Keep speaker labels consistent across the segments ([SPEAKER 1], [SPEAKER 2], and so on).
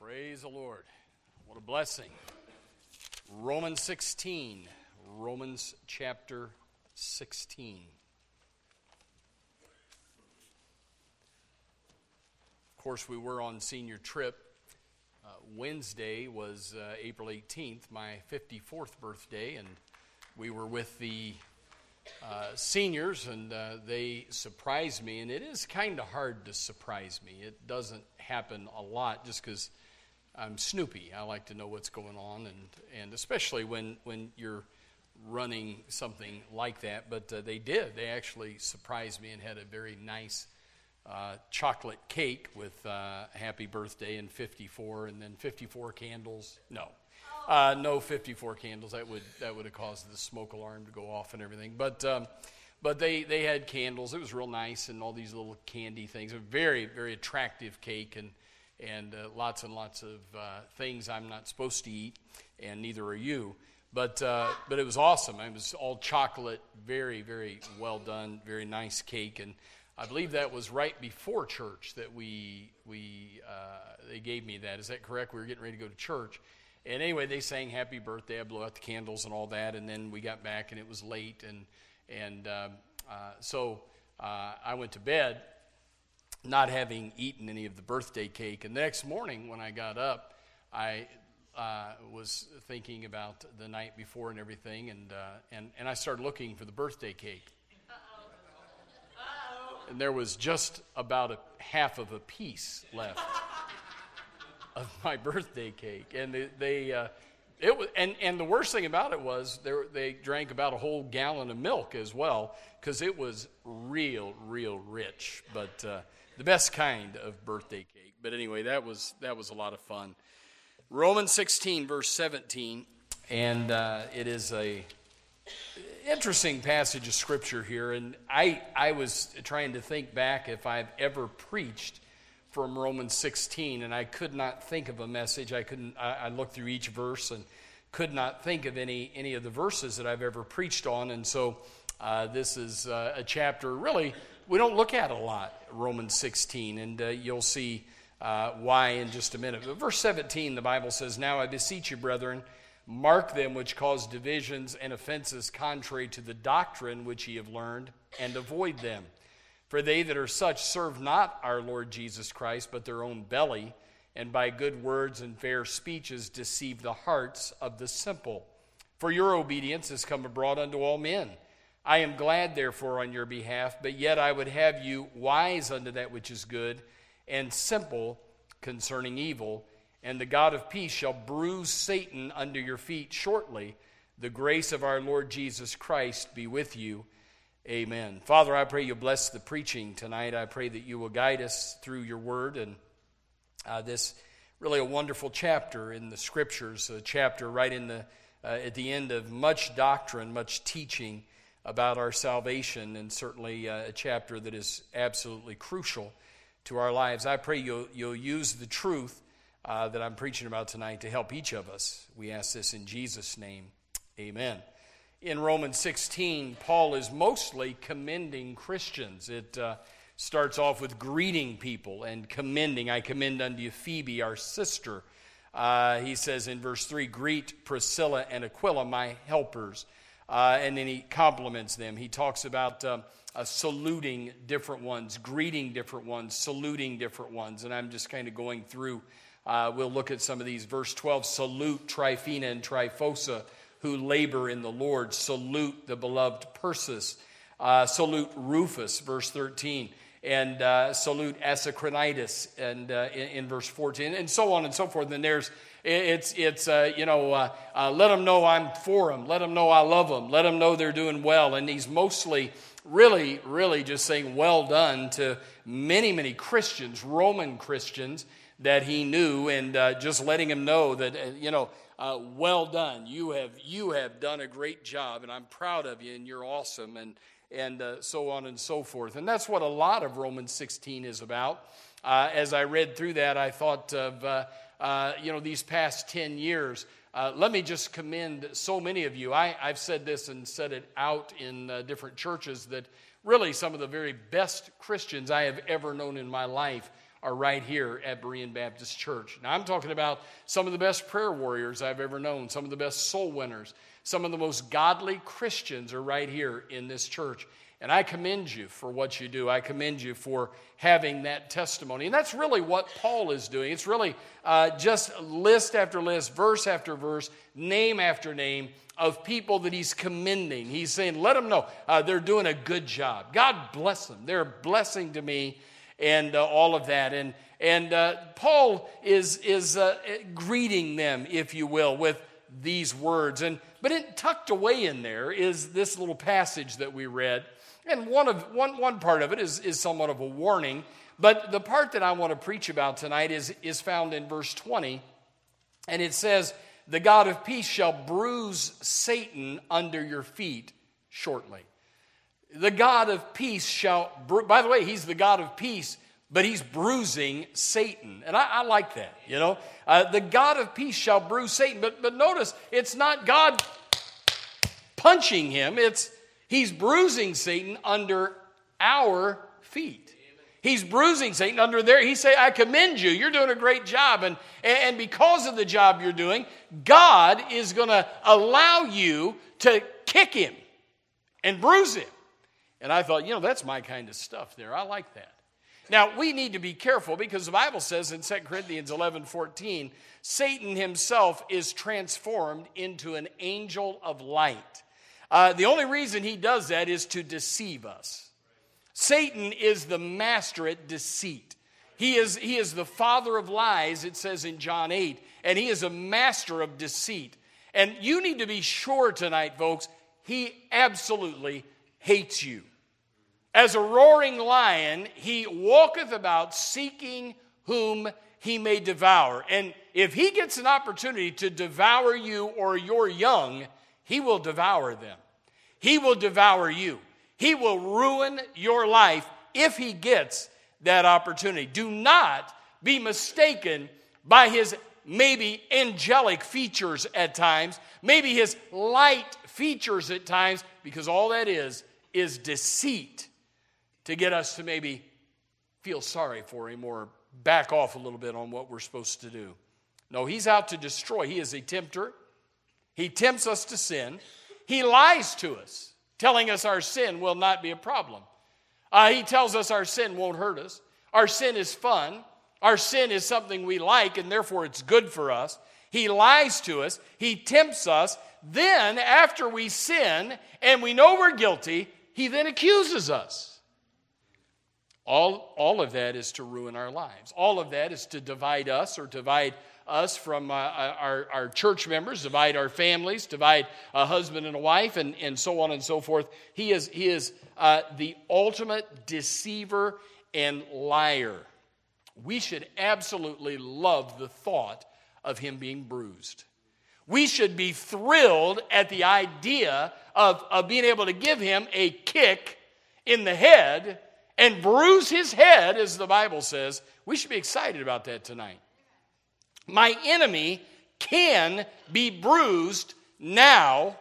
[SPEAKER 1] Praise the Lord. What a blessing. Romans 16. Romans chapter 16. Of course, we were on senior trip. Wednesday was April 18th, my 54th birthday, and we were with the seniors, and they surprised me, and it is kind of hard to surprise me. It doesn't happen a lot just because I'm snoopy. I like to know what's going on, and especially when you're running something like that. But they did. They actually surprised me and had a very nice chocolate cake with happy birthday and 54, and then 54 candles. No 54 candles. That would have caused the smoke alarm to go off and everything. But they had candles. It was real nice, and all these little candy things. A very, very attractive cake, and lots and lots of things I'm not supposed to eat, and neither are you. But it was awesome. It was all chocolate, very, very well done, very nice cake, and I believe that was right before church that they gave me that. Is that correct? We were getting ready to go to church. And anyway, they sang happy birthday. I blew out the candles and all that, and then we got back, and it was late, and so I went to bed not having eaten any of the birthday cake. And the next morning when I got up, I was thinking about the night before and everything, and I started looking for the birthday cake. And there was just about half of a piece left of my birthday cake, and it was, and the worst thing about it was they drank about a whole gallon of milk as well, because it was real rich, but the best kind of birthday cake. But anyway, that was a lot of fun. Romans 16 verse 17, and it is a interesting passage of scripture here, and I was trying to think back if I've ever preached from Romans 16, and I could not think of a message. I looked through each verse and could not think of any of the verses that I've ever preached on, and so this is a chapter really we don't look at a lot, Romans 16, and you'll see why in just a minute. But verse 17, the Bible says, "Now I beseech you, brethren, mark them which cause divisions and offenses contrary to the doctrine which ye have learned, and avoid them. For they that are such serve not our Lord Jesus Christ, but their own belly, and by good words and fair speeches deceive the hearts of the simple. For your obedience is come abroad unto all men. I am glad, therefore, on your behalf, but yet I would have you wise unto that which is good, and simple concerning evil. And the God of peace shall bruise Satan under your feet shortly. The grace of our Lord Jesus Christ be with you. Amen." Father, I pray you bless the preaching tonight. I pray that you will guide us through your word, and this really a wonderful chapter in the Scriptures, a chapter right in the at the end of much doctrine, much teaching about our salvation, and certainly a chapter that is absolutely crucial to our lives. I pray you'll use the truth that I'm preaching about tonight to help each of us. We ask this in Jesus' name. Amen. In Romans 16, Paul is mostly commending Christians. It starts off with greeting people and commending. "I commend unto you Phoebe, our sister." He says in verse 3, "Greet Priscilla and Aquila, my helpers." And then he compliments them. He talks about saluting different ones, greeting different ones, saluting different ones. And I'm just kind of going through. We'll look at some of these. Verse 12, "Salute Tryphena and Tryphosa, who labor in the Lord. Salute the beloved Persis. Salute Rufus," verse 13. And salute Asyncritus, and in verse 14, and so on and so forth. And there's, let them know I'm for them. Let them know I love them. Let them know they're doing well. And he's mostly really just saying well done to many Christians, Roman Christians, that he knew, and just letting him know that, well done. You have done a great job, and I'm proud of you, and you're awesome, and so on and so forth. And that's what a lot of Romans 16 is about. As I read through that, I thought of, these past 10 years. Let me just commend so many of you. I've said this and said it out in different churches that really some of the very best Christians I have ever known in my life are right here at Berean Baptist Church. Now, I'm talking about some of the best prayer warriors I've ever known, some of the best soul winners, some of the most godly Christians are right here in this church. And I commend you for what you do. I commend you for having that testimony. And that's really what Paul is doing. It's really just list after list, verse after verse, name after name of people that he's commending. He's saying, let them know they're doing a good job. God bless them. They're a blessing to me and all of that. And Paul is greeting them, if you will, with these words. But tucked away in there is this little passage that we read. And one part of it is somewhat of a warning. But the part that I want to preach about tonight is found in verse 20. And it says, the God of peace shall bruise Satan under your feet shortly. The God of peace shall, by the way, he's the God of peace, but he's bruising Satan. And I like that, you know. The God of peace shall bruise Satan. But notice, it's not God punching him. He's bruising Satan under our feet. He's bruising Satan under there. He say, I commend you. You're doing a great job. And because of the job you're doing, God is going to allow you to kick him and bruise him. And I thought, that's my kind of stuff there. I like that. Now, we need to be careful because the Bible says in 2 Corinthians 11:14, Satan himself is transformed into an angel of light. The only reason he does that is to deceive us. Satan is the master at deceit. He is the father of lies, it says in John 8, and he is a master of deceit. And you need to be sure tonight, folks, he absolutely hates you. As a roaring lion, he walketh about seeking whom he may devour. And if he gets an opportunity to devour you or your young, he will devour them. He will devour you. He will ruin your life if he gets that opportunity. Do not be mistaken by his maybe angelic features at times, maybe his light features at times, because all that is deceit to get us to maybe feel sorry for him or back off a little bit on what we're supposed to do. No, he's out to destroy. He is a tempter. He tempts us to sin. He lies to us, telling us our sin will not be a problem. He tells us our sin won't hurt us. Our sin is fun. Our sin is something we like, and therefore it's good for us. He lies to us. He tempts us. Then, after we sin and we know we're guilty, he then accuses us. All of that is to ruin our lives. All of that is to divide us or divide us from our church members, divide our families, divide a husband and a wife, and so on and so forth. He is the ultimate deceiver and liar. We should absolutely love the thought of him being bruised. We should be thrilled at the idea of being able to give him a kick in the head and bruise his head, as the Bible says. We should be excited about that tonight. My enemy can be bruised now,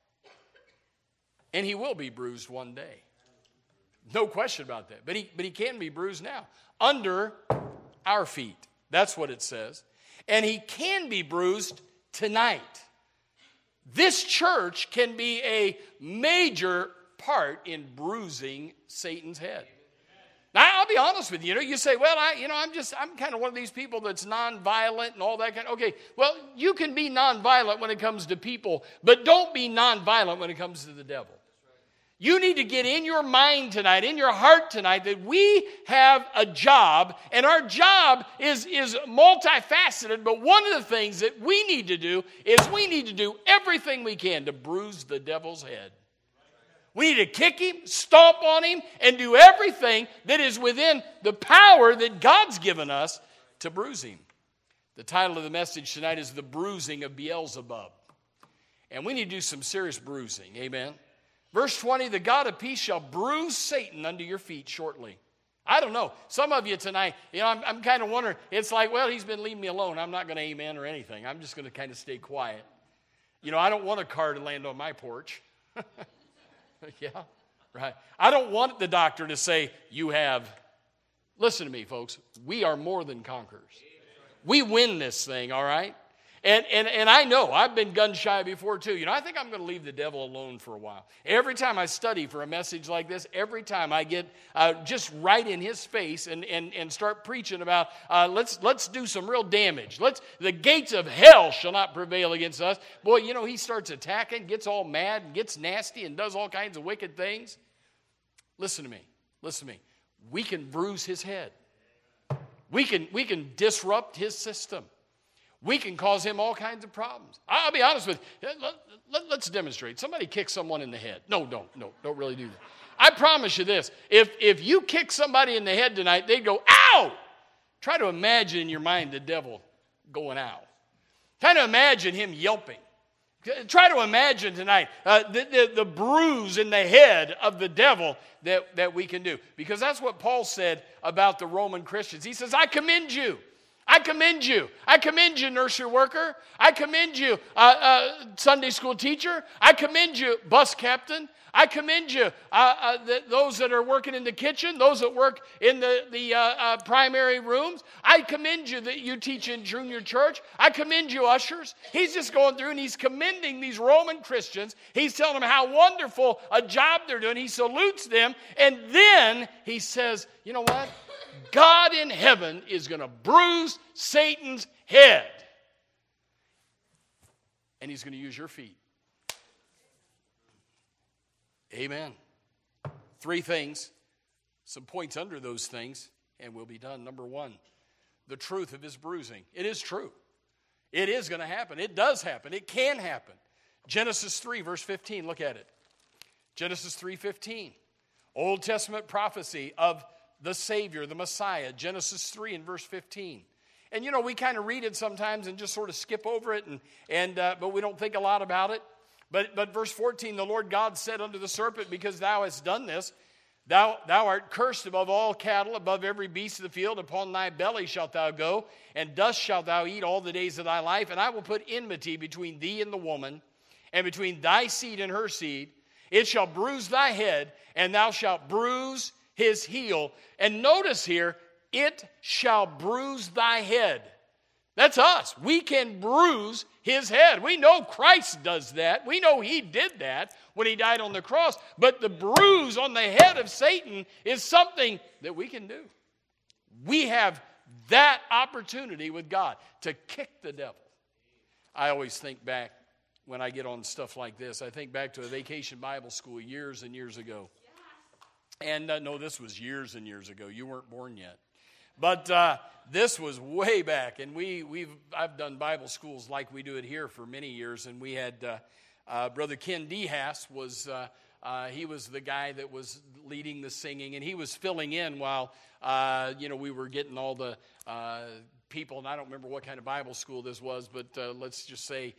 [SPEAKER 1] and he will be bruised one day. No question about that. But he can be bruised now, under our feet. That's what it says. And he can be bruised tonight. This church can be a major part in bruising Satan's head. Now, I'll be honest with you. You say, well, I'm kind of one of these people that's nonviolent and all that kind of. Okay, well, you can be nonviolent when it comes to people, but don't be nonviolent when it comes to the devil. You need to get in your mind tonight, in your heart tonight, that we have a job, and our job is multifaceted, but one of the things that we need to do is we need to do everything we can to bruise the devil's head. We need to kick him, stomp on him, and do everything that is within the power that God's given us to bruise him. The title of the message tonight is The Bruising of Beelzebub. And we need to do some serious bruising, amen? Verse 20, the God of peace shall bruise Satan under your feet shortly. I don't know. Some of you tonight, I'm kind of wondering, it's like, well, he's been leaving me alone. I'm not going to amen or anything. I'm just going to kind of stay quiet. I don't want a car to land on my porch. Yeah, right. I don't want the doctor to say, you have Listen to me, folks. We are more than conquerors. We win this thing, all right? And I know, I've been gun shy before too. You know, I think I'm going to leave the devil alone for a while. Every time I study for a message like this, every time I get just right in his face and start preaching about, let's do some real damage. The gates of hell shall not prevail against us. Boy, you know, he starts attacking, gets all mad, gets nasty, and does all kinds of wicked things. Listen to me. We can bruise his head. We can disrupt his system. We can cause him all kinds of problems. I'll be honest with you. Let's demonstrate. Somebody kick someone in the head. No, don't really do that. I promise you this. If you kick somebody in the head tonight, they'd go, ow! Try to imagine in your mind the devil going, ow. Try to imagine him yelping. Try to imagine tonight the bruise in the head of the devil that we can do. Because that's what Paul said about the Roman Christians. He says, I commend you. I commend you, nursery worker. I commend you, Sunday school teacher. I commend you, bus captain. I commend you, those that are working in the kitchen, those that work in the primary rooms. I commend you that you teach in junior church. I commend you, ushers. He's just going through and he's commending these Roman Christians. He's telling them how wonderful a job they're doing. He salutes them. And then he says, you know what? God in heaven is going to bruise Satan's head. And he's going to use your feet. Amen. 3 things, some points under those things, and we'll be done. Number 1, the truth of his bruising. It is true. It is going to happen. It does happen. It can happen. Genesis 3, verse 15, look at it. Genesis 3:15, Old Testament prophecy of the Savior, the Messiah, Genesis 3 and verse 15. And you know, we kind of read it sometimes and just sort of skip over it, but we don't think a lot about it. But verse 14, the Lord God said unto the serpent, because thou hast done this, thou art cursed above all cattle, above every beast of the field. Upon thy belly shalt thou go, and dust shalt thou eat all the days of thy life. And I will put enmity between thee and the woman, and between thy seed and her seed. It shall bruise thy head, and thou shalt bruise his heel. And notice here, it shall bruise thy head. That's us. We can bruise his head. We know Christ does that. We know he did that when he died on the cross. But the bruise on the head of Satan is something that we can do. We have that opportunity with God to kick the devil. I always think back when I get on stuff like this. I think back to a Vacation Bible School years and years ago. And no, this was years and years ago. You weren't born yet. But this was way back. And I've done Bible schools like we do it here for many years. And we had Brother Ken Dehaas he was the guy that was leading the singing. And he was filling in while, we were getting all the people. And I don't remember what kind of Bible school this was. But let's just say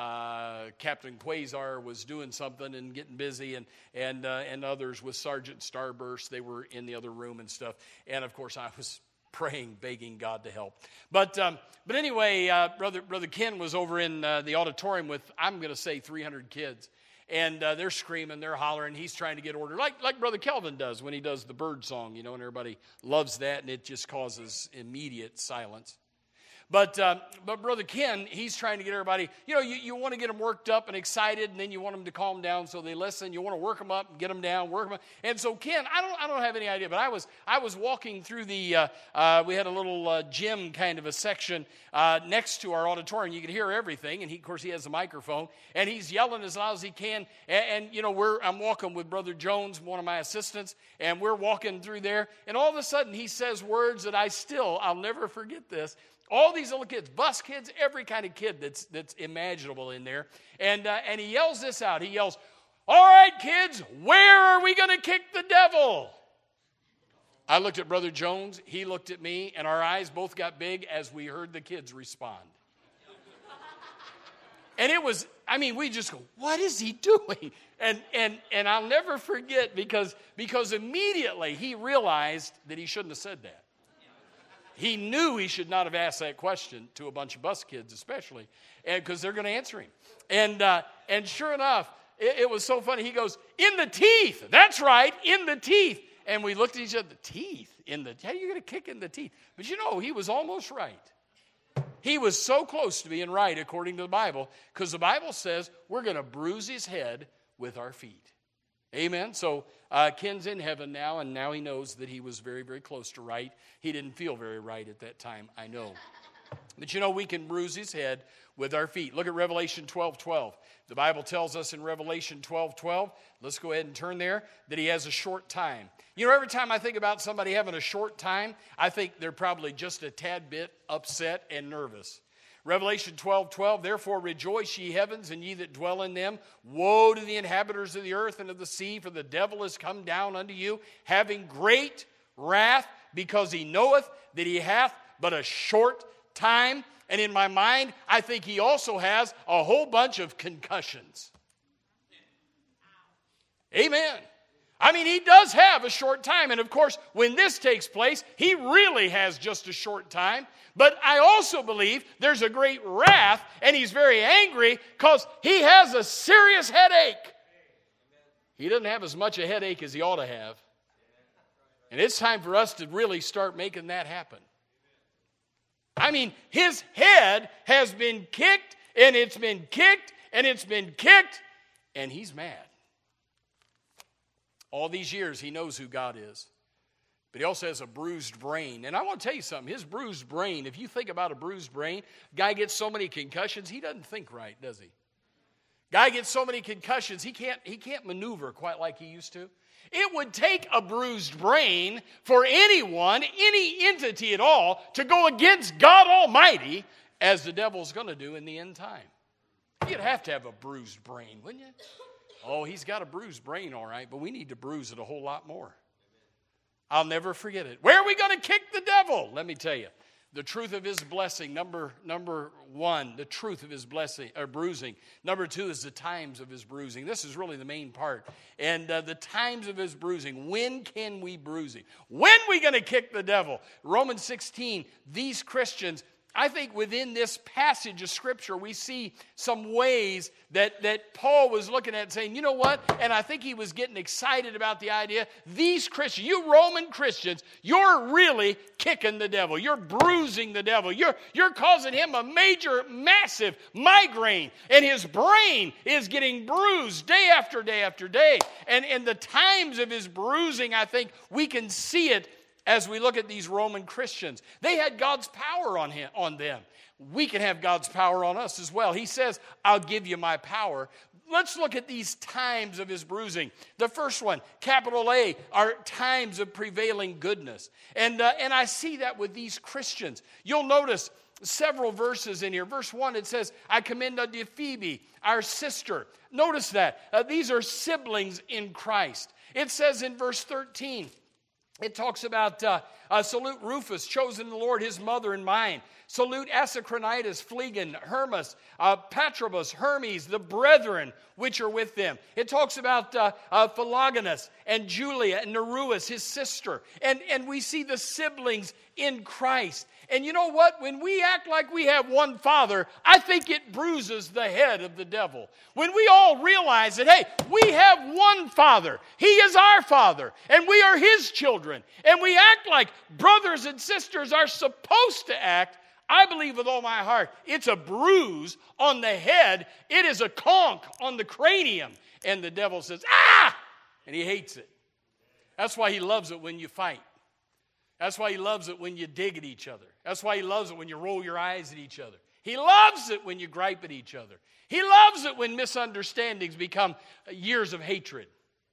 [SPEAKER 1] Captain Quasar was doing something and getting busy, and others with Sergeant Starburst. They were in the other room and stuff. And of course, I was praying, begging God to help. But anyway, Brother Ken was over in the auditorium with, I'm going to say, 300 kids. And they're screaming, they're hollering. He's trying to get order, like Brother Kelvin does when he does the bird song, and everybody loves that, and it just causes immediate silence. But Brother Ken, he's trying to get everybody, you want to get them worked up and excited, and then you want them to calm down so they listen. You want to work them up and get them down, work them up. And so Ken, I don't have any idea, but I was walking through we had a little gym kind of a section next to our auditorium. You could hear everything, and of course he has a microphone, and he's yelling as loud as he can. And I'm walking with Brother Jones, one of my assistants, and we're walking through there, and all of a sudden he says words that I'll never forget this. All these little kids, bus kids, every kind of kid that's imaginable in there. And he yells this out. He yells, all right, kids, where are we going to kick the devil? I looked at Brother Jones. He looked at me, and our eyes both got big as we heard the kids respond. And it was, we just go, what is he doing? And I'll never forget because immediately he realized that he shouldn't have said that. He knew he should not have asked that question to a bunch of bus kids, especially, because they're going to answer him. And sure enough, it was so funny. He goes, in the teeth. That's right, in the teeth. And we looked at each other, teeth how are you going to kick in the teeth? But you know, he was almost right. He was so close to being right according to the Bible, because the Bible says we're going to bruise his head with our feet. Amen. So Ken's in heaven now, and now he knows that he was very, very close to right. He didn't feel very right at that time, I know. But you know, we can bruise his head with our feet. Look at Revelation 12:12. The Bible tells us in Revelation 12:12, let's go ahead and turn there, that he has a short time. You know, every time I think about somebody having a short time, I think they're probably just a tad bit upset and nervous. Revelation 12:12, therefore rejoice, ye heavens, and ye that dwell in them. Woe to the inhabitants of the earth and of the sea, for the devil is come down unto you, having great wrath, because he knoweth that he hath but a short time. And in my mind, I think he also has a whole bunch of concussions. Amen. I mean, he does have a short time. And of course, when this takes place, he really has just a short time. But I also believe there's a great wrath, and he's very angry because he has a serious headache. He doesn't have as much a headache as he ought to have. And it's time for us to really start making that happen. I mean, his head has been kicked, and it's been kicked, and it's been kicked, and he's mad. All these years, he knows who God is. But he also has a bruised brain. And I want to tell you something. His bruised brain, if you think about a bruised brain, guy gets so many concussions, he doesn't think right, does he? Guy gets so many concussions, he can't maneuver quite like he used to. It would take a bruised brain for anyone, any entity at all, to go against God Almighty, as the devil's going to do in the end time. You'd have to have a bruised brain, wouldn't you? Oh, he's got a bruised brain, all right, but we need to bruise it a whole lot more. I'll never forget it. Where are we going to kick the devil? Let me tell you. The truth of his blessing, number one, the truth of his blessing or bruising. Number two is the times of his bruising. This is really the main part. And the times of his bruising. When can we bruise him? When are we going to kick the devil? Romans 16, these Christians, I think within this passage of Scripture, we see some ways that Paul was looking at saying, you know what? And I think he was getting excited about the idea, these Christians, you Roman Christians, you're really kicking the devil. You're bruising the devil. You're causing him a major, massive migraine. And his brain is getting bruised day after day after day. And the times of his bruising, I think we can see it as we look at these Roman Christians. They had God's power on them. We can have God's power on us as well. He says, I'll give you my power. Let's look at these times of his bruising. The first one, capital A, are times of prevailing goodness. And I see that with these Christians. You'll notice several verses in here. Verse 1, it says, I commend unto Phoebe, our sister. Notice that. These are siblings in Christ. It says in verse 13, it talks about salute Rufus, chosen in the Lord, his mother and mine. Salute Asyncritus, Phlegon, Hermas, Patrobus, Hermes, the brethren which are with them. It talks about Philogonus and Julia and Nereus, his sister. And we see the siblings in Christ. And you know what? When we act like we have one Father, I think it bruises the head of the devil. When we all realize that, hey, we have one Father. He is our Father, and we are His children. And we act like brothers and sisters are supposed to act. I believe with all my heart, it's a bruise on the head. It is a conk on the cranium. And the devil says, ah! And he hates it. That's why he loves it when you fight. That's why he loves it when you dig at each other. That's why he loves it when you roll your eyes at each other. He loves it when you gripe at each other. He loves it when misunderstandings become years of hatred.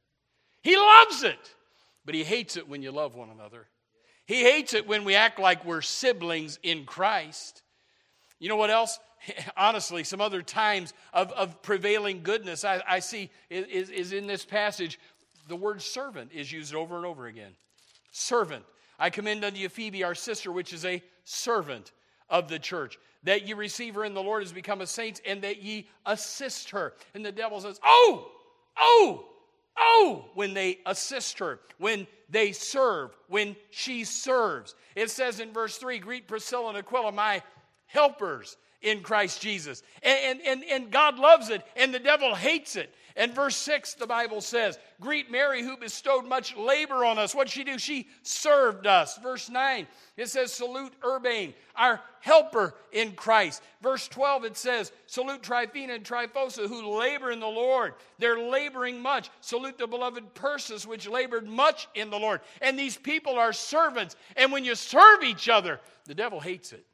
[SPEAKER 1] He loves it, but he hates it when you love one another. He hates it when we act like we're siblings in Christ. You know what else? Honestly, some other times of prevailing goodness I see is in this passage. The word servant is used over and over again. Servant. I commend unto you Phoebe, our sister, which is a servant of the church, that ye receive her in the Lord as become a saint, and that ye assist her. And the devil says, oh, when they assist her, when they serve, when she serves. It says in verse 3, greet Priscilla and Aquila, my helpers in Christ Jesus. And God loves it, and the devil hates it. And verse 6, the Bible says, greet Mary, who bestowed much labor on us. What did she do? She served us. Verse 9, it says, salute Urbane, our helper in Christ. Verse 12, it says, salute Tryphena and Tryphosa, who labor in the Lord. They're laboring much. Salute the beloved Persis, which labored much in the Lord. And these people are servants. And when you serve each other, the devil hates it.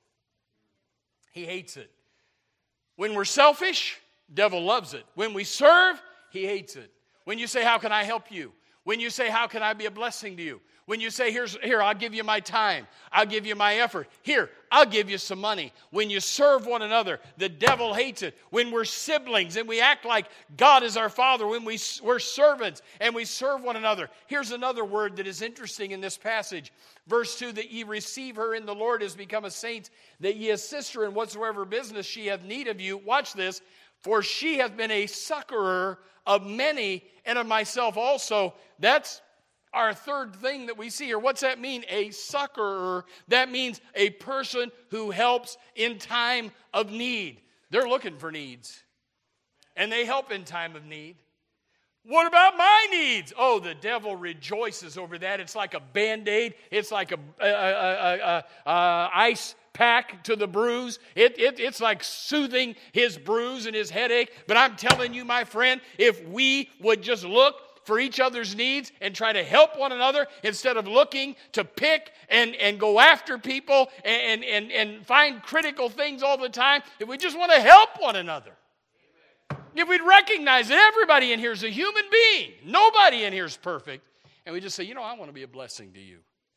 [SPEAKER 1] He hates it. When we're selfish, devil loves it. When we serve, he hates it. When you say, how can I help you? When you say, how can I be a blessing to you? When you say, here, I'll give you my time. I'll give you my effort. Here, I'll give you some money. When you serve one another, the devil hates it. When we're siblings and we act like God is our Father, when we're servants and we serve one another. Here's another word that is interesting in this passage. Verse 2, that ye receive her in the Lord as become a saint, that ye assist her in whatsoever business she hath need of you. Watch this. For she hath been a succorer of many and of myself also. That's our third thing that we see here. What's that mean? A succorer. That means a person who helps in time of need. They're looking for needs. And they help in time of need. What about my needs? Oh, the devil rejoices over that. It's like a Band-Aid. It's like a ice pack to the bruise. It's like soothing his bruise and his headache. But I'm telling you, my friend, if we would just look for each other's needs and try to help one another instead of looking to pick and go after people and find critical things all the time, if we just want to help one another. If we'd recognize that everybody in here is a human being, nobody in here is perfect, and we just say, I want to be a blessing to you.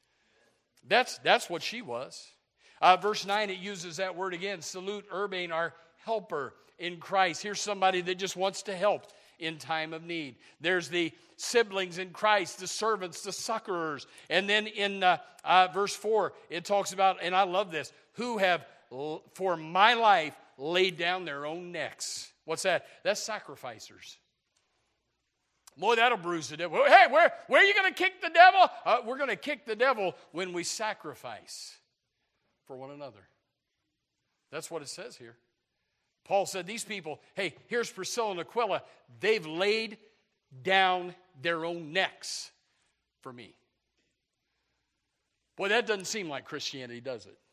[SPEAKER 1] That's what she was. Verse 9, it uses that word again. Salute Urbane, our helper in Christ. Here's somebody that just wants to help in time of need. There's the siblings in Christ, the servants, the succorers. And then in verse 4, it talks about, and I love this, who have for my life laid down their own necks. What's that? That's sacrificers. Boy, that'll bruise the devil. Hey, where are you going to kick the devil? We're going to kick the devil when we sacrifice for one another. That's what it says here. Paul said these people, hey, here's Priscilla and Aquila. They've laid down their own necks for me. Boy, that doesn't seem like Christianity, does it?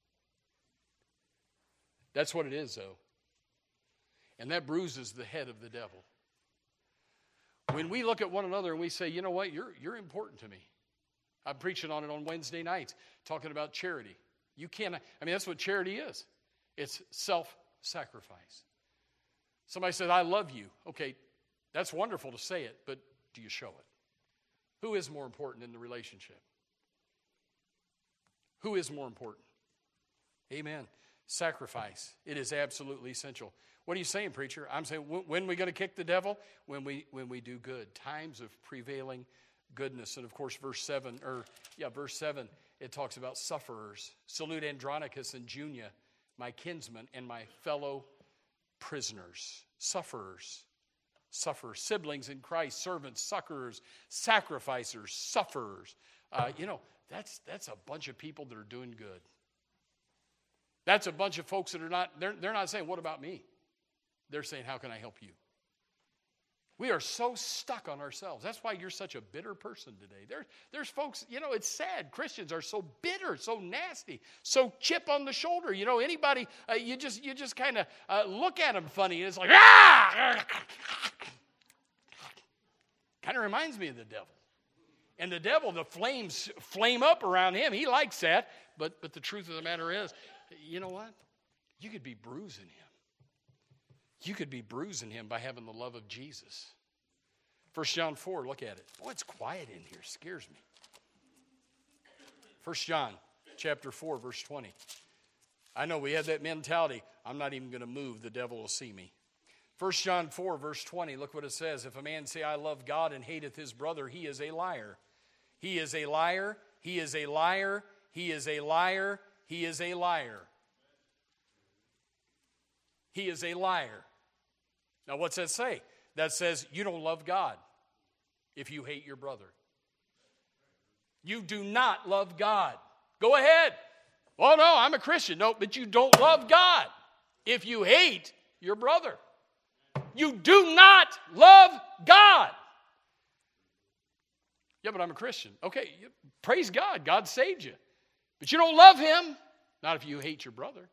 [SPEAKER 1] That's what it is, though. And that bruises the head of the devil. When we look at one another and we say, you know what, you're important to me. I'm preaching on it on Wednesday nights, talking about charity. You can't, that's what charity is. It's self-sacrifice. Somebody says, I love you. Okay, that's wonderful to say it, but do you show it? Who is more important in the relationship? Who is more important? Amen. Sacrifice. It is absolutely essential. What are you saying, preacher? I'm saying, when are we going to kick the devil? When we do good. Times of prevailing goodness. And of course, verse 7, it talks about sufferers. Salute Andronicus and Junia, my kinsmen and my fellow prisoners. Sufferers. Siblings in Christ, servants, succorers, sacrificers, sufferers. That's a bunch of people that are doing good. That's a bunch of folks that are not, they're not saying, what about me? They're saying, how can I help you? We are so stuck on ourselves. That's why you're such a bitter person today. There's folks, it's sad. Christians are so bitter, so nasty, so chip on the shoulder. Anybody, you just kind of look at them funny, and it's like, ah! Kind of reminds me of the devil. And the devil, the flames flame up around him. He likes that. But the truth of the matter is, you know what? You could be bruising him. You could be bruising him by having the love of Jesus. 1 John 4, look at it. Oh, it's quiet in here. It scares me. 1 John chapter 4, verse 20. I know we have that mentality. I'm not even going to move. The devil will see me. 1 John 4, verse 20. Look what it says. If a man say, I love God and hateth his brother, he is a liar. He is a liar. He is a liar. He is a liar. He is a liar. He is a liar. Now, what's that say? That says you don't love God if you hate your brother. You do not love God. Go ahead. Oh, no, I'm a Christian. No, but you don't love God. if you hate your brother. You do not love God. Yeah, but I'm a Christian. Okay, praise God. God saved you. But you don't love him. Not if you hate your brother.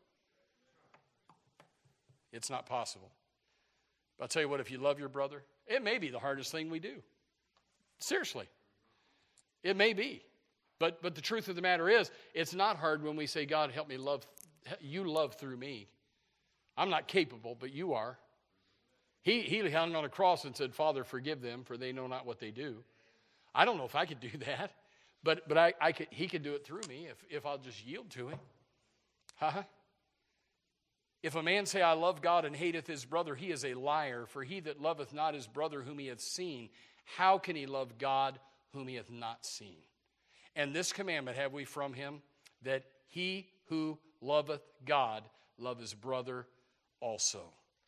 [SPEAKER 1] It's not possible. But I'll tell you what, if you love your brother, it may be the hardest thing we do. Seriously. It may be. But the truth of the matter is, it's not hard when we say, God, help me love. You love through me. I'm not capable, but you are. He hung on a cross and said, Father, forgive them, for they know not what they do. I don't know if I could do that, but I could. He could do it through me if I'll just yield to him. Huh? If a man say, I love God and hateth his brother, he is a liar. For he that loveth not his brother whom he hath seen, how can he love God whom he hath not seen? And this commandment have we from him, that he who loveth God love his brother also.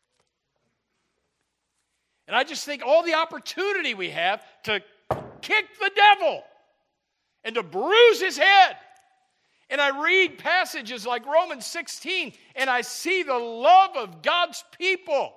[SPEAKER 1] And I just think all the opportunity we have to kick the devil and to bruise his head. And I read passages like Romans 16, and I see the love of God's people.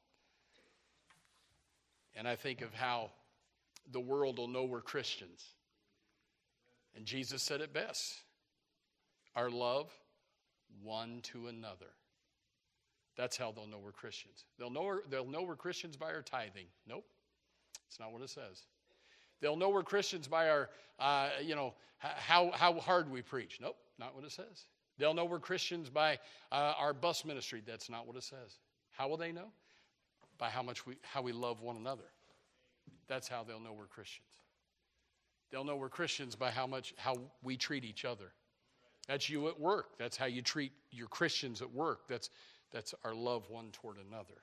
[SPEAKER 1] And I think of how the world will know we're Christians. And Jesus said it best. Our love one to another. That's how they'll know we're Christians. They'll know we're Christians by our tithing. Nope. That's not what it says. They'll know we're Christians by our, how hard we preach. Nope, not what it says. They'll know we're Christians by our bus ministry. That's not what it says. How will they know? By how we love one another. That's how they'll know we're Christians. They'll know we're Christians by how we treat each other. That's you at work. That's how you treat your Christians at work. That's our love one toward another.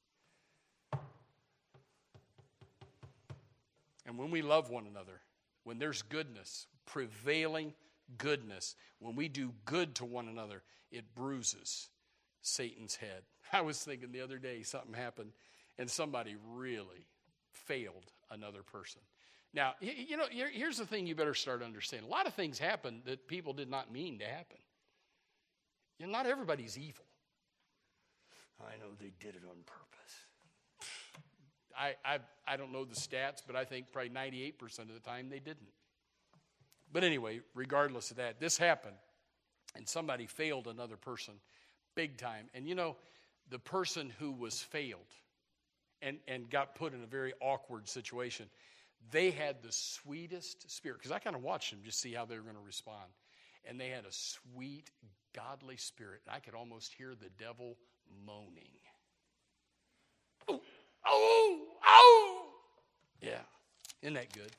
[SPEAKER 1] And when we love one another, when there's goodness, prevailing goodness, when we do good to one another, it bruises Satan's head. I was thinking the other day something happened and somebody really failed another person. Now, here's the thing you better start understanding. A lot of things happen that people did not mean to happen. Not everybody's evil. I know they did it on purpose. I don't know the stats, but I think probably 98% of the time they didn't. But anyway, regardless of that, this happened, and somebody failed another person big time. And the person who was failed and got put in a very awkward situation, they had the sweetest spirit, because I kind of watched them just see how they were going to respond. And they had a sweet, godly spirit. I could almost hear the devil moaning. Oh, oh, oh. Yeah. Isn't that good?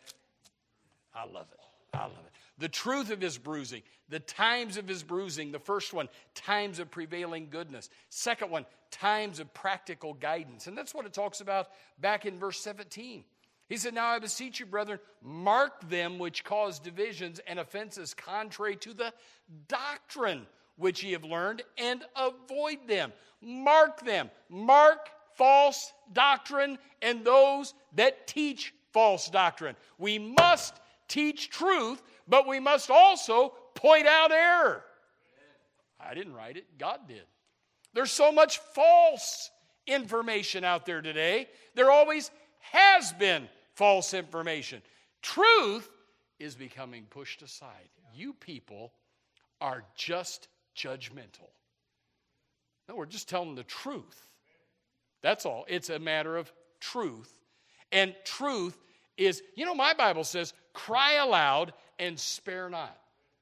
[SPEAKER 1] I love it. I love it. The truth of his bruising, the times of his bruising. The first one, times of prevailing goodness. Second one, times of practical guidance. And that's what it talks about back in verse 17. He said, now I beseech you, brethren, mark them which cause divisions and offenses contrary to the doctrine which ye have learned, and avoid them. Mark them. Mark false doctrine and those that teach false doctrine. We must teach truth, but we must also point out error. I didn't write it. God did. There's so much false information out there today. There always has been false information. Truth is becoming pushed aside. You people are just judgmental. No, we're just telling the truth. That's all. It's a matter of truth. And truth is, my Bible says, cry aloud and spare not.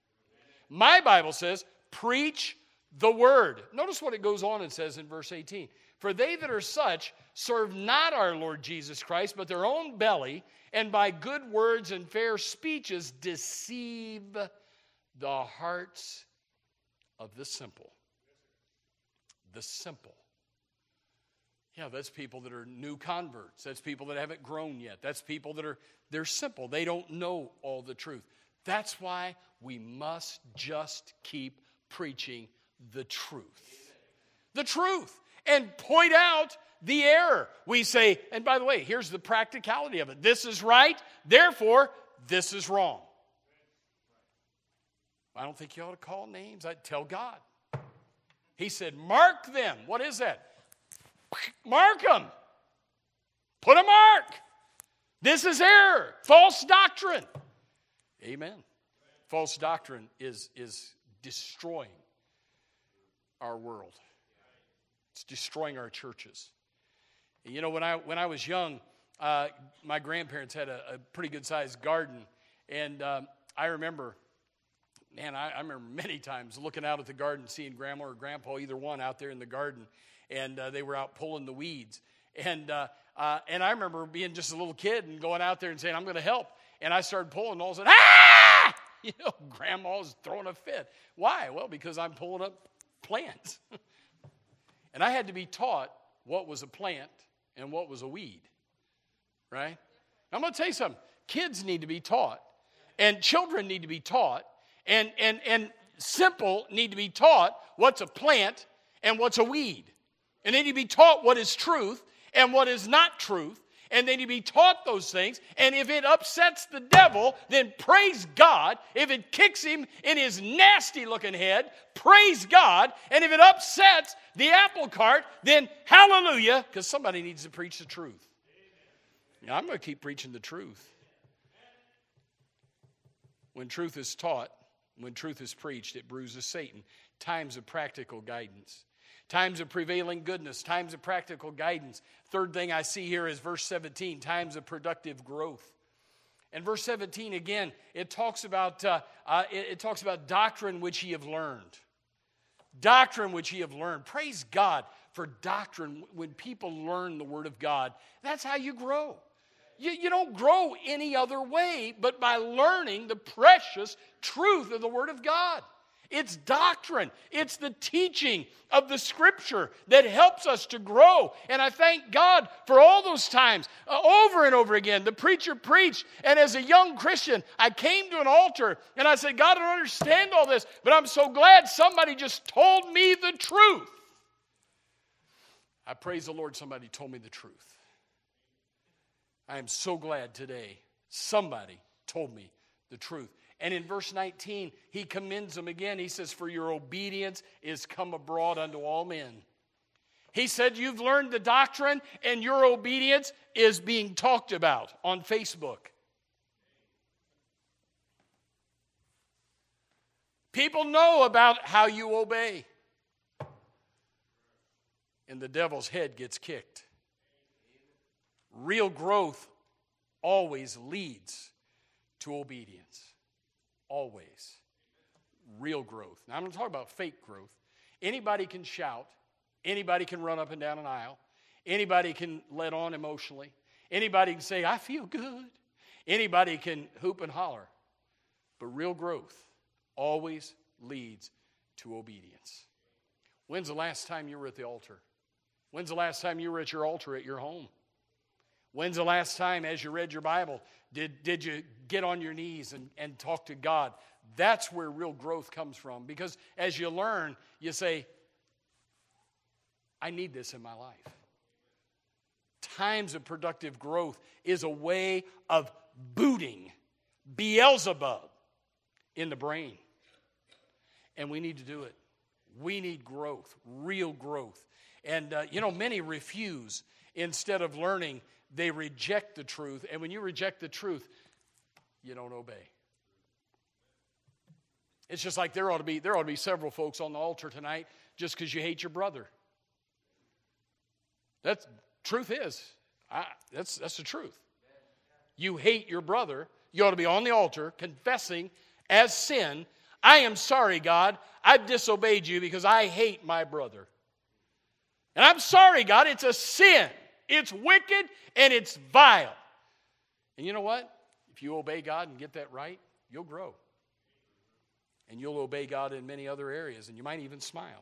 [SPEAKER 1] My Bible says, preach the word. Notice what it goes on and says in verse 18. For they that are such serve not our Lord Jesus Christ, but their own belly, and by good words and fair speeches deceive the hearts of the simple. The simple. Yeah, that's people that are new converts. That's people that haven't grown yet. That's people that they're simple. They don't know all the truth. That's why we must just keep preaching the truth. The truth. And point out the error. We say, and by the way, here's the practicality of it. This is right, therefore, this is wrong. I don't think you ought to call names. I'd tell God. He said, mark them. What is that? Mark them. Put a mark. This is error. False doctrine. Amen. False doctrine is destroying our world. It's destroying our churches. You know, when I was young, my grandparents had a pretty good-sized garden. And I remember, I remember many times looking out at the garden, seeing Grandma or Grandpa, either one, out there in the garden. And they were out pulling the weeds. And I remember being just a little kid and going out there and saying, I'm going to help. And I started pulling, and all of a sudden, ah! You know, Grandma's throwing a fit. Why? Well, because I'm pulling up plants. And I had to be taught what was a plant and what was a weed. Right? I'm going to tell you something. Kids need to be taught. And children need to be taught. And simple need to be taught what's a plant and what's a weed. And they need to be taught what is truth and what is not truth. And they need to be taught those things. And if it upsets the devil, then praise God. If it kicks him in his nasty-looking head, praise God. And if it upsets the apple cart, then hallelujah, because somebody needs to preach the truth. Now, I'm going to keep preaching the truth. When truth is taught, when truth is preached, it bruises Satan. Times of practical guidance. Times of prevailing goodness, times of practical guidance. Third thing I see here is verse 17, times of productive growth. And verse 17 again, it talks about doctrine which ye have learned. Doctrine which ye have learned. Praise God for doctrine. When people learn the Word of God, that's how you grow. You don't grow any other way but by learning the precious truth of the Word of God. It's doctrine. It's the teaching of the Scripture that helps us to grow. And I thank God for all those times, over and over again. The preacher preached, and as a young Christian, I came to an altar, and I said, God, I don't understand all this, but I'm so glad somebody just told me the truth. I praise the Lord, somebody told me the truth. I am so glad today somebody told me the truth. And in verse 19, he commends them again. He says, for your obedience is come abroad unto all men. He said, you've learned the doctrine and your obedience is being talked about on Facebook. People know about how you obey. And the devil's head gets kicked. Real growth always leads to obedience. Always. Real growth. Now, I'm going to talk about fake growth. Anybody can shout. Anybody can run up and down an aisle. Anybody can let on emotionally. Anybody can say, I feel good. Anybody can hoop and holler. But real growth always leads to obedience. When's the last time you were at the altar? When's the last time you were at your altar at your home? When's the last time, as you read your Bible, did you get on your knees and talk to God? That's where real growth comes from. Because as you learn, you say, I need this in my life. Times of productive growth is a way of booting Beelzebub in the brain. And we need to do it. We need growth, real growth. And, many refuse. Instead of learning, they reject the truth. And when you reject the truth, you don't obey. It's just like there ought to be several folks on the altar tonight just because you hate your brother. That's truth is. That's the truth. You hate your brother. You ought to be on the altar confessing as sin, I am sorry, God. I've disobeyed you because I hate my brother. And I'm sorry, God. It's a sin. It's wicked and it's vile. And you know what? If you obey God and get that right, you'll grow. And you'll obey God in many other areas, and you might even smile.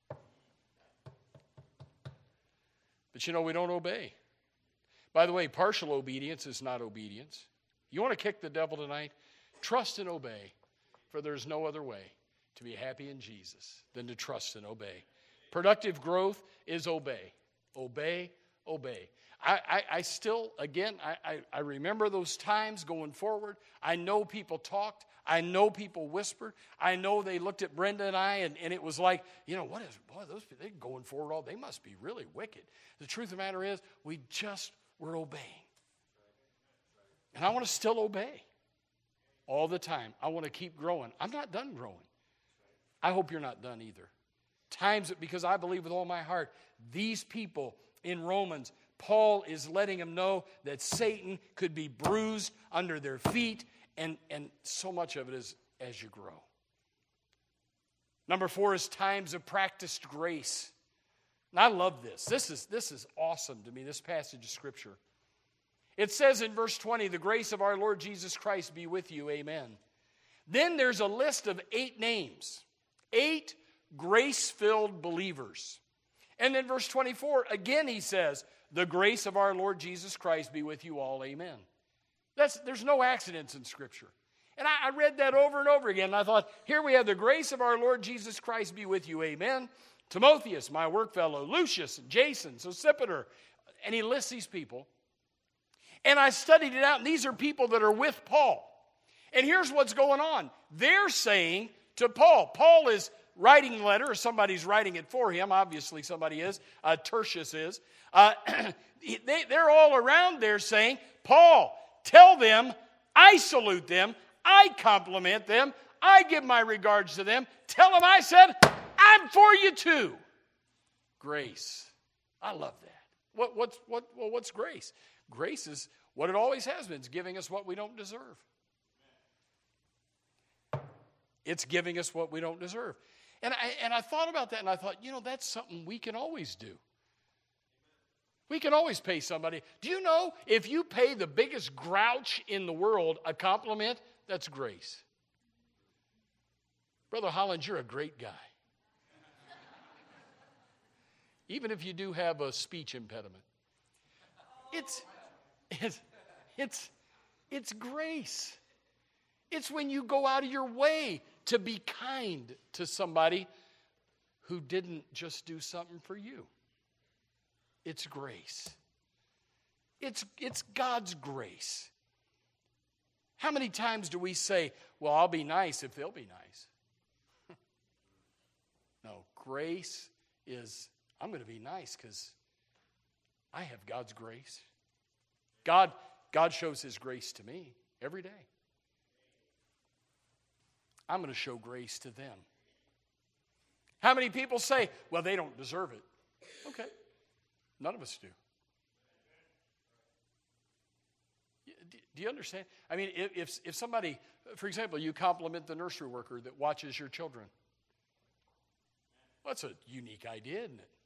[SPEAKER 1] But we don't obey. By the way, partial obedience is not obedience. You want to kick the devil tonight? Trust and obey, for there's no other way to be happy in Jesus than to trust and obey. Productive growth is obey. Obey, obey. I still, again, I remember those times going forward. I know people talked. I know people whispered. I know they looked at Brenda and I, and it was like, those people, they're going forward all, they must be really wicked. The truth of the matter is, we just were obeying. And I want to still obey all the time. I want to keep growing. I'm not done growing. I hope you're not done either. Because I believe with all my heart, these people in Romans, Paul is letting them know that Satan could be bruised under their feet, and so much of it is as you grow. Number 4 is times of practiced grace. And I love this. This is awesome to me, this passage of Scripture. It says in verse 20, the grace of our Lord Jesus Christ be with you, amen. Then there's a list of 8 names, 8 grace-filled believers. And then verse 24, again he says, the grace of our Lord Jesus Christ be with you all, amen. There's no accidents in Scripture. And I read that over and over again, and I thought, here we have the grace of our Lord Jesus Christ be with you, amen. Timotheus, my work fellow, Lucius, Jason, Sosipater, and he lists these people. And I studied it out, and these are people that are with Paul. And here's what's going on. They're saying to Paul, Paul is writing a letter, or somebody's writing it for him. Obviously somebody is. Tertius is. They're all around there saying, Paul, tell them, I salute them, I compliment them, I give my regards to them. Tell them I said, I'm for you too. Grace. I love that. What's grace? Grace is what it always has been. It's giving us what we don't deserve. It's giving us what we don't deserve. And I thought about that, and I thought, that's something we can always do. We can always pay somebody. Do you know if you pay the biggest grouch in the world a compliment, that's grace? Brother Holland, you're a great guy. Even if you do have a speech impediment. It's grace. It's when you go out of your way to be kind to somebody who didn't just do something for you. It's grace. It's God's grace. How many times do we say, well, I'll be nice if they'll be nice? No, grace is, I'm going to be nice because I have God's grace. God shows His grace to me every day. I'm going to show grace to them. How many people say, well, they don't deserve it? Okay. None of us do. Do you understand? I mean, if somebody, for example, you compliment the nursery worker that watches your children. Well, that's a unique idea, isn't it?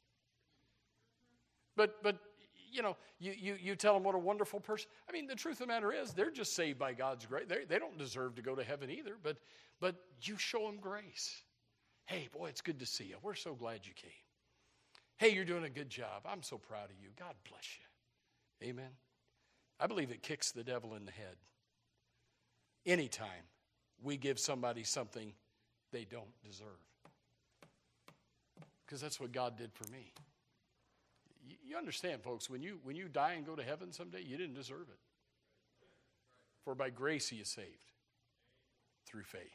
[SPEAKER 1] But you tell them what a wonderful person. I mean, the truth of the matter is, they're just saved by God's grace. They don't deserve to go to heaven either, but you show them grace. Hey, boy, it's good to see you. We're so glad you came. Hey, you're doing a good job. I'm so proud of you. God bless you. Amen. I believe it kicks the devil in the head. Anytime we give somebody something they don't deserve. Because that's what God did for me. You understand, folks, when you die and go to heaven someday, you didn't deserve it. For by grace he is saved through faith.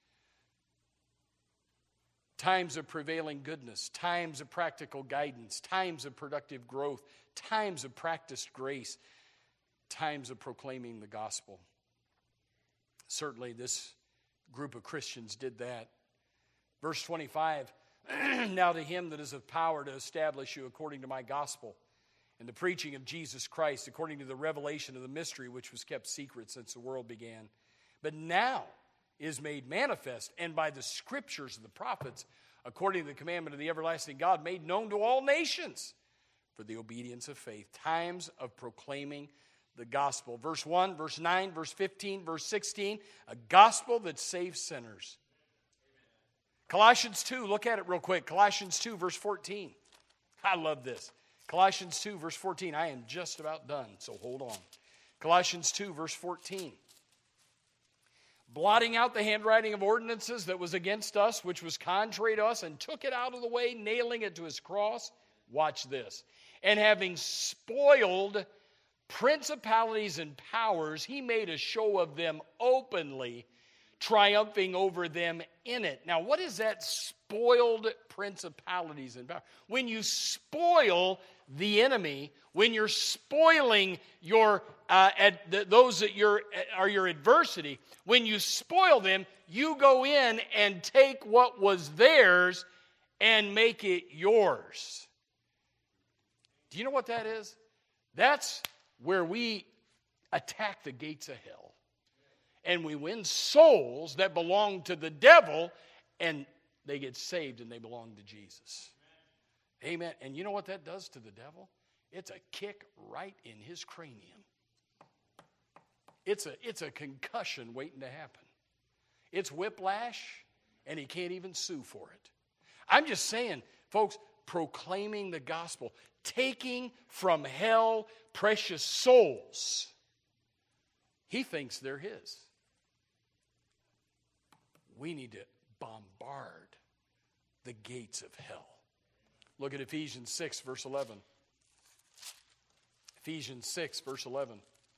[SPEAKER 1] Times of prevailing goodness, times of practical guidance, times of productive growth, times of practiced grace, times of proclaiming the gospel. Certainly this group of Christians did that. Verse 25, now to him that is of power to establish you according to my gospel and the preaching of Jesus Christ, according to the revelation of the mystery which was kept secret since the world began, but now is made manifest, and by the scriptures of the prophets, according to the commandment of the everlasting God, made known to all nations for the obedience of faith. Times of proclaiming the gospel. Verse 1, verse 9, verse 15, verse 16, a gospel that saves sinners. Colossians 2, look at it real quick. Colossians 2, verse 14. I love this. Colossians 2, verse 14. I am just about done, so hold on. Colossians 2, verse 14. Blotting out the handwriting of ordinances that was against us, which was contrary to us, and took it out of the way, nailing it to his cross. watch this, and having spoiled principalities and powers, he made a show of them openly, triumphing over them in it. Now, what is that spoiled principalities and powers? When you spoil the enemy, when you're spoiling your those that are your adversity, when you spoil them, you go in and take what was theirs and make it yours. Do you know what that is? That's where we attack the gates of hell. And we win souls that belong to the devil, and they get saved and they belong to Jesus. Amen. And you know what that does to the devil? It's a kick right in his cranium. It's a concussion waiting to happen. It's whiplash, and he can't even sue for it. I'm just saying, folks, proclaiming the gospel, taking from hell precious souls. He thinks they're his. We need to bombard the gates of hell. Look at Ephesians 6, verse 11. Ephesians 6, verse 11.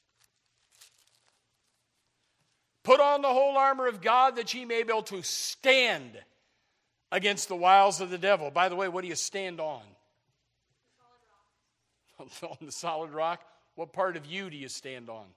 [SPEAKER 1] Put on the whole armor of God that ye may be able to stand against the wiles of the devil. By the way, what do you stand on? On the solid rock. What part of you do you stand on?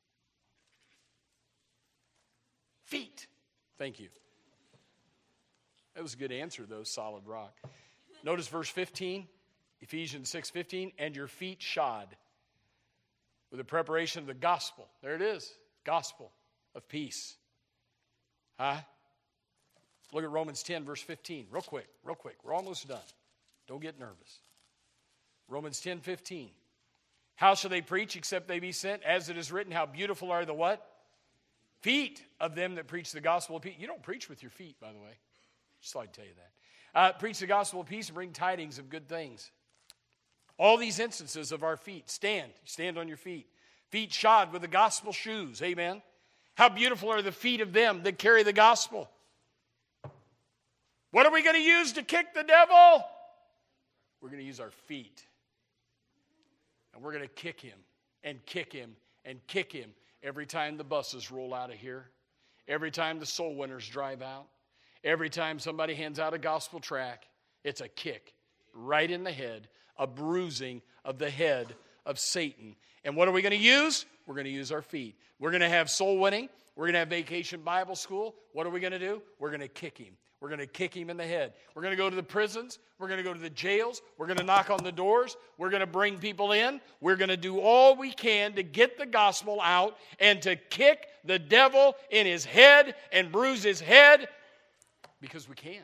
[SPEAKER 1] Feet. Thank you. That was a good answer, though, solid rock. Notice verse 15, Ephesians 6:15, and your feet shod with the preparation of the gospel. There it is, gospel of peace. Huh? Look at Romans 10, verse 15. Real quick. We're almost done. Don't get nervous. Romans 10:15. How shall they preach except they be sent? As it is written, how beautiful are the what? Feet of them that preach the gospel of peace. You don't preach with your feet, by the way. Just thought I'd tell you that. Preach the gospel of peace and bring tidings of good things. All these instances of our feet. Stand on your feet. Feet shod with the gospel shoes. Amen. How beautiful are the feet of them that carry the gospel. What are we going to use to kick the devil? We're going to use our feet. And we're going to kick him and kick him and kick him every time the buses roll out of here. Every time the soul winners drive out. Every time somebody hands out a gospel tract. It's a kick right in the head. A bruising of the head of Satan. And what are we going to use? We're going to use our feet. We're going to have soul winning. We're going to have Vacation Bible School. What are we going to do? We're going to kick him. We're going to kick him in the head. We're going to go to the prisons. We're going to go to the jails. We're going to knock on the doors. We're going to bring people in. We're going to do all we can to get the gospel out and to kick the devil in his head and bruise his head because we can.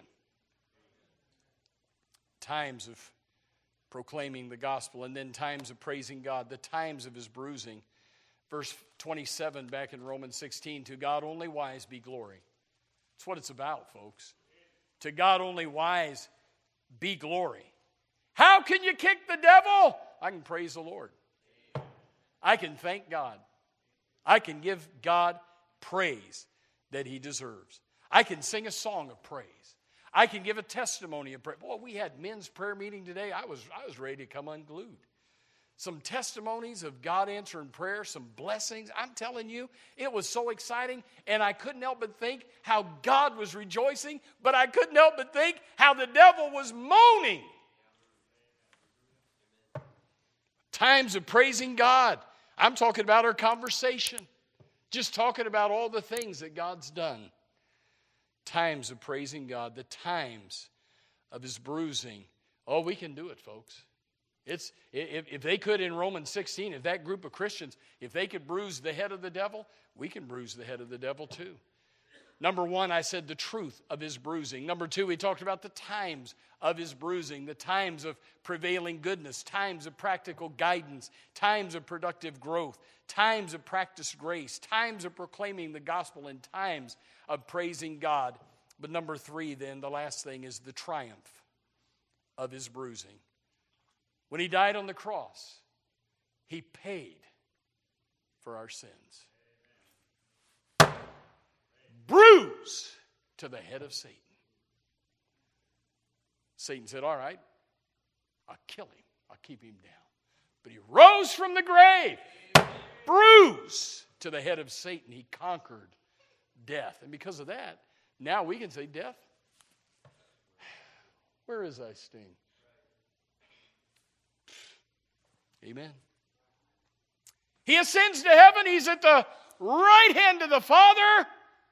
[SPEAKER 1] Times of proclaiming the gospel and then times of praising God, the times of his bruising. Verse 27 back in Romans 16, to God only wise be glory. That's what it's about, folks. To God only wise be glory. How can you kick the devil? I can praise the Lord. I can thank God. I can give God praise that he deserves. I can sing a song of praise. I can give a testimony of praise. Boy, we had men's prayer meeting today. I was ready to come unglued. Some testimonies of God answering prayer, some blessings. I'm telling you, it was so exciting, and I couldn't help but think how God was rejoicing, but I couldn't help but think how the devil was moaning. Times of praising God. I'm talking about our conversation. Just talking about all the things that God's done. Times of praising God. The times of his bruising. Oh, we can do it, folks. If they could in Romans 16, if that group of Christians, if they could bruise the head of the devil, we can bruise the head of the devil too. Number one, I said the truth of his bruising. Number two, we talked about the times of his bruising, the times of prevailing goodness, times of practical guidance, times of productive growth, times of practiced grace, times of proclaiming the gospel, and times of praising God. But number three, then, the last thing is the triumph of his bruising. When he died on the cross, he paid for our sins. Bruise to the head of Satan. Satan said, all right, I'll kill him. I'll keep him down. But he rose from the grave, bruised to the head of Satan. He conquered death. And because of that, now we can say, death, where is thy sting? Amen. He ascends to heaven. He's at the right hand of the Father.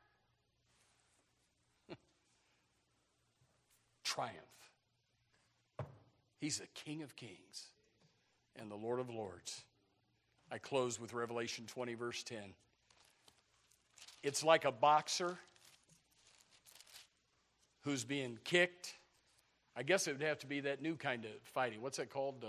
[SPEAKER 1] Triumph. He's the King of Kings and the Lord of Lords. I close with Revelation 20, verse 10. It's like a boxer who's being kicked. I guess it would have to be that new kind of fighting. What's that called?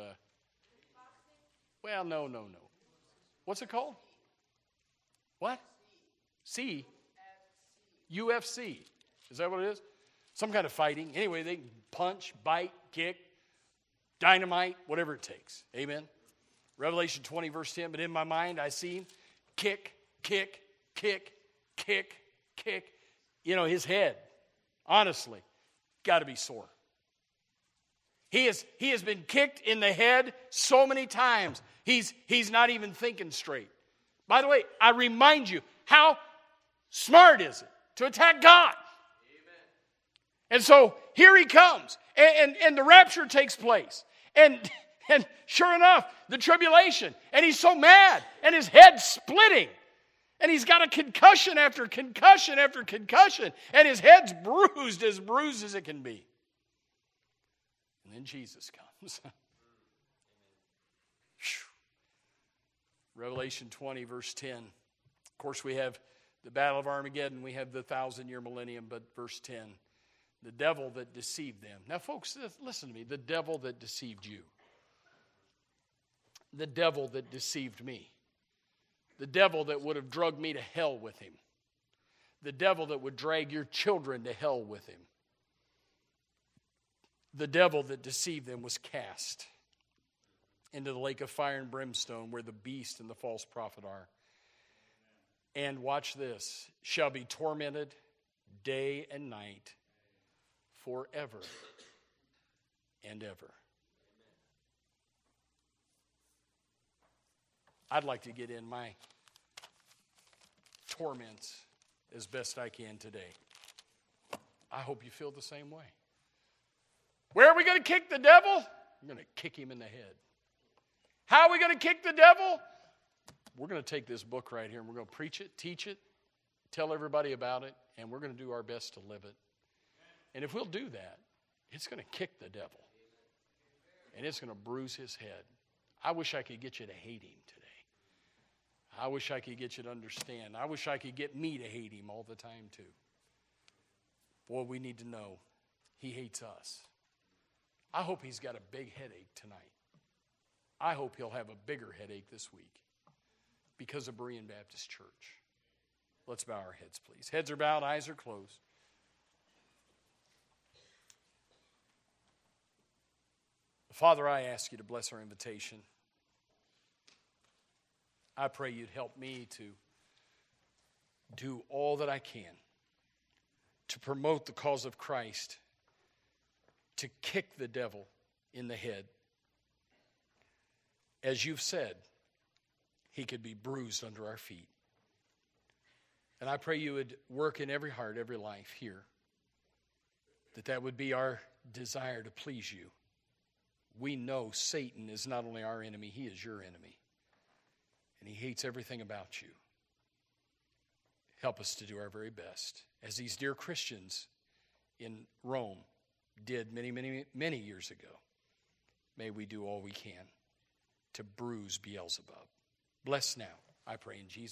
[SPEAKER 1] Well, no. What's it called? What? C? UFC. Is that what it is? Some kind of fighting. Anyway, they can punch, bite, kick, dynamite, whatever it takes. Amen? Revelation 20, verse 10. But in my mind, I see him kick, kick, kick, kick, kick. You know, his head, honestly, got to be sore. He has been kicked in the head so many times. He's not even thinking straight. By the way, I remind you, how smart is it to attack God? Amen. And so here he comes, and the rapture takes place. And sure enough, the tribulation. And he's so mad, and his head's splitting. And he's got a concussion after concussion after concussion. And his head's bruised as it can be. And then Jesus comes. Revelation 20, verse 10. Of course, we have the battle of Armageddon. We have the 1,000-year millennium. But verse 10, the devil that deceived them. Now, folks, listen to me. The devil that deceived you. The devil that deceived me. The devil that would have dragged me to hell with him. The devil that would drag your children to hell with him. The devil that deceived them was cast into the lake of fire and brimstone where the beast and the false prophet are. And watch this, shall be tormented day and night forever and ever. I'd like to get in my torments as best I can today. I hope you feel the same way. Where are we going to kick the devil? We're going to kick him in the head. How are we going to kick the devil? We're going to take this book right here and we're going to preach it, teach it, tell everybody about it, and we're going to do our best to live it. And if we'll do that, it's going to kick the devil. And it's going to bruise his head. I wish I could get you to hate him today. I wish I could get you to understand. I wish I could get me to hate him all the time too. Boy, we need to know he hates us. I hope he's got a big headache tonight. I hope he'll have a bigger headache this week because of Berean Baptist Church. Let's bow our heads, please. Heads are bowed, eyes are closed. Father, I ask you to bless our invitation. I pray you'd help me to do all that I can to promote the cause of Christ, to kick the devil in the head. As you've said, he could be bruised under our feet. And I pray you would work in every heart, every life here, that would be our desire to please you. We know Satan is not only our enemy, he is your enemy. And he hates everything about you. Help us to do our very best. As these dear Christians in Rome did many, many, many years ago, may we do all we can to bruise Beelzebub. Bless now, I pray in Jesus' name.